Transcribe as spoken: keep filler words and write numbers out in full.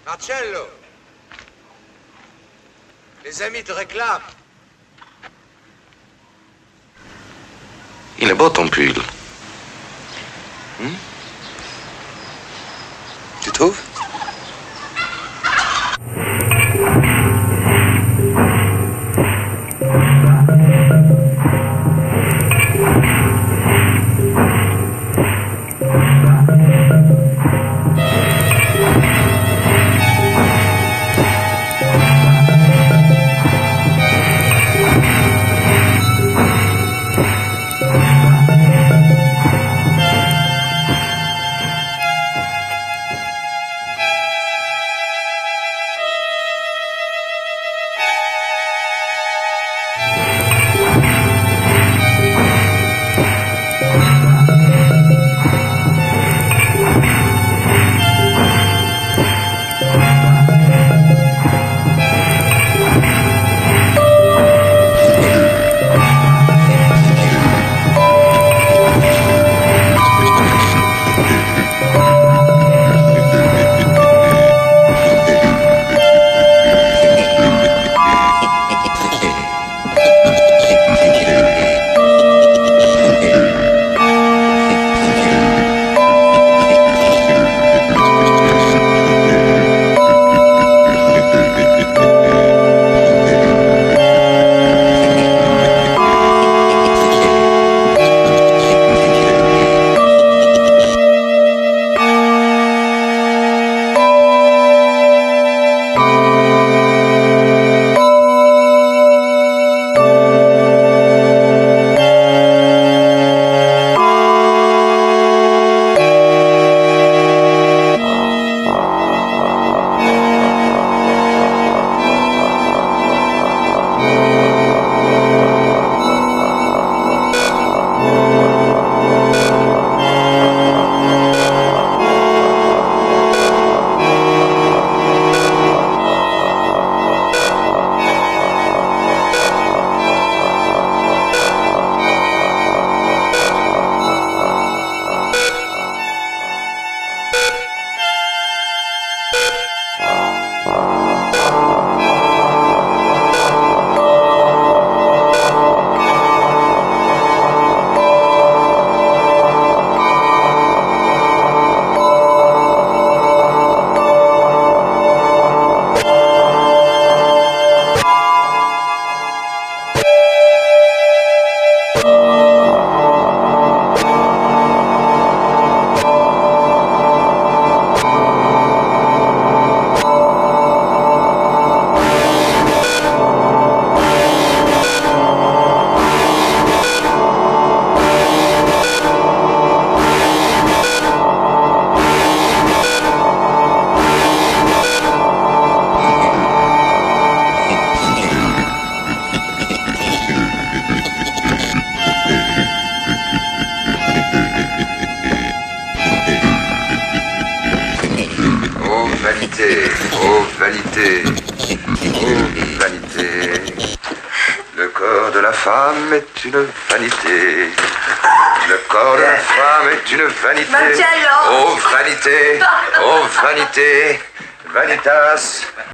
Marcello, les amis te réclament. Il est beau ton pull. Hmm? Tu trouves? Vanité, oh vanité, oh vanité. Le corps de la femme est une vanité. Le corps de la femme est une vanité. Marcello! Oh vanité, oh vanité, vanitas.